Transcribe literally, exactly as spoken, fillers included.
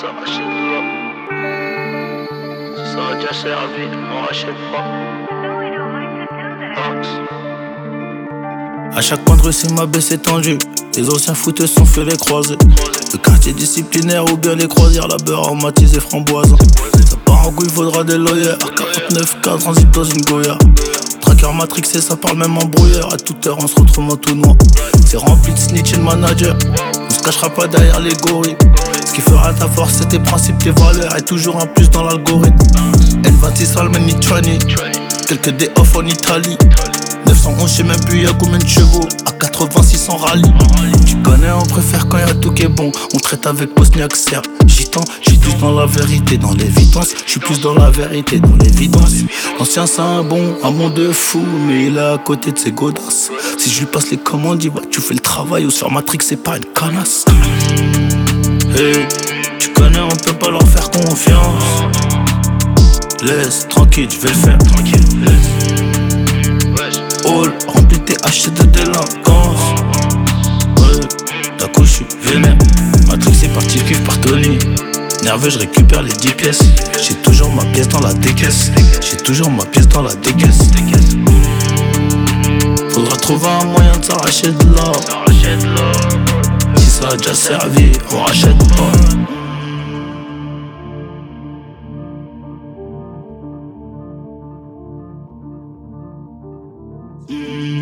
s'arracher de là. Si ça a déjà servi, on rachète pas. Max. À chaque coin de rue, c'est ma baisse étendue. Les anciens fouteux sont fait les croisés. Le quartier disciplinaire ou bien les croisières, la beurre aromatisée framboise. Ça part en couille, faudra des lawyers. R quarante-neuf K transite dans une Goya. Tracker matrixé, ça parle même en brouillard. À toute heure, on se retrouve en tout noir. C'est rempli de snitch et de manager. On se cachera pas derrière les gorilles. Ce qui fera ta force, c'est tes principes, tes valeurs. Et toujours un plus dans l'algorithme. N vingt-six Almani Trani. Quelques day off en Italie. neuf cent onze, je sais même plus y'a combien de chevaux. À quatre-vingt-six en rallye. Tu connais, on préfère quand y'a tout qui est bon. On traite avec Bosniak, Serbe, Gitan. J'suis plus dans la vérité, dans l'évidence. J'suis plus dans la vérité, dans l'évidence. L'ancien c'est un bon, un bon de fou, mais il est à côté de ses godasses. Si je lui passe les commandes, il va, tu fais le travail. Ou sur Matrix, c'est pas une canasse. Hey, tu connais, on peut pas leur faire confiance. Laisse, tranquille, je vais le faire. Tranquille, laisse. All rempli T H de délinquance. Ouais, d'un coup j'suis vénère. Matrix est parti cuivre par Tony. Nerveux, je récupère les dix pièces. J'ai toujours ma pièce dans la décaisse. J'ai toujours ma pièce dans la décaisse. Faudra trouver un moyen de s'arracher de là. Si ça a déjà servi, on rachète pas. Mm.